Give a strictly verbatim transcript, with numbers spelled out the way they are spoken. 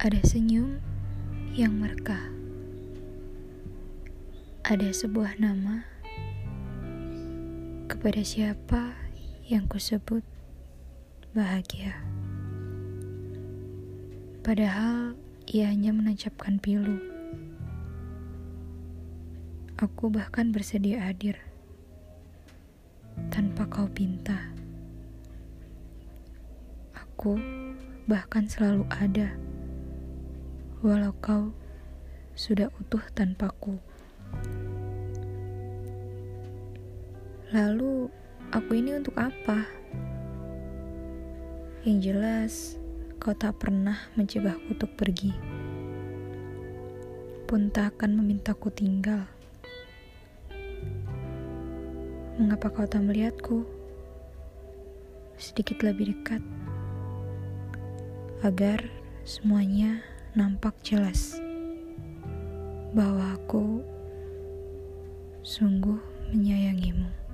Ada senyum yang merekah. Ada sebuah nama kepada siapa yang kusebut bahagia. Padahal ia hanya menancapkan pilu. Aku bahkan bersedia hadir tanpa kau pinta. Aku bahkan selalu ada walau kau sudah utuh tanpaku. Lalu aku ini untuk apa? Yang jelas kau tak pernah mencegahku untuk pergi, pun tak akan memintaku tinggal. Mengapa kau tak melihatku sedikit lebih dekat, agar semuanya nampak jelas bahwa aku sungguh menyayangimu.